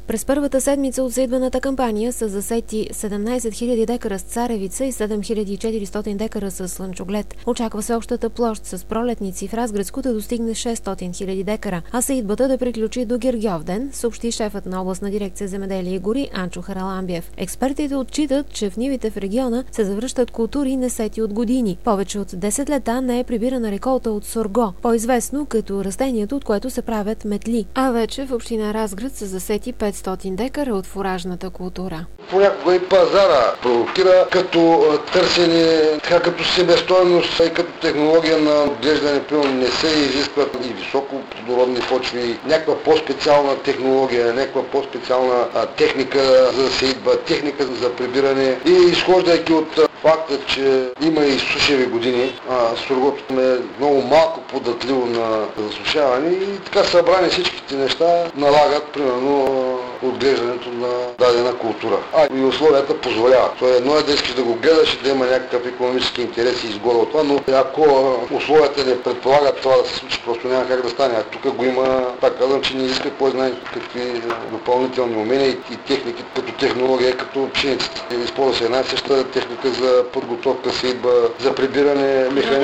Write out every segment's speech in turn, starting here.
През първата седмица от заидбената кампания са засети 17 000 декара с царевица и 7400 декара с слънчоглед. Очаква се общата площ с пролетници в Разградско да достигне 600 000 декара, а заидбата да приключи до Гергьовден, съобщи шефът на областна дирекция земеделие и гори Анчо Хараламбиев. Експертите отчитат, че в нивите в региона се завръщат култури несети от години. Повече от 10 лета не е прибирана реколта от сорго, по-известно като растението, от което се правят метли. А вече в община Разград са засети 500 декара от фуражната култура. Понякога и пазара провокира като търсене, така като себестойност и като технология на отглеждане, не се изискват и високо плодородни почви, някаква по-специална технология, някаква по-специална техника за сеитба, техника за прибиране и изхождайки от факта, че има и сушеви години, соргото е много малко податливо на засушаване и така събрани всичките неща налагат, примерно, отглеждането на дадена култура. И условията позволяват. Едно е да искаш да го гледаш и да има някакъв икономически интерес и изгода от това, но ако условията не предполагат това да се случи, просто няма как да стане. Тук го има, пак казвам, че не иска кой знае какви допълнителни умения и техники, като технология, като пшеницата. Използва се една и съща техника за подготовка, сеитба, за прибиране,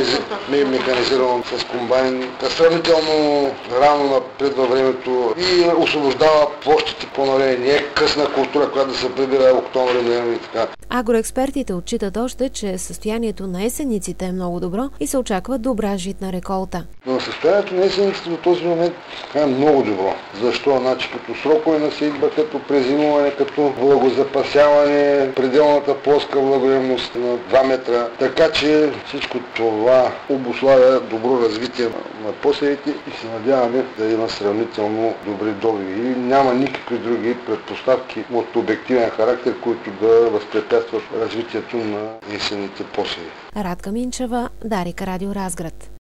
механизирано с комбайн. Сравнително рано напред във времето и освобождава площите по-навреме. Не е късна култура, която да се прибира октомври, ноември и така. Агроекспертите отчитат още, че състоянието на есенниците е много добро и се очаква добра житна реколта. Но състоянието на есенниците до този момент е много добро. Защо? Значи като срокове на сеитба, като презимуване, като влагозапасяване, пределната плоска влагоемност на 2 метра. Така че всичко това обуславя добро развитие на посевите и се надяваме да има сравнително добри добиви. И няма никакви други предпоставки от обективен характер, които да възпрепятстват развитието на есенните посеви. Радка Минчева, Дарик Радио Разград.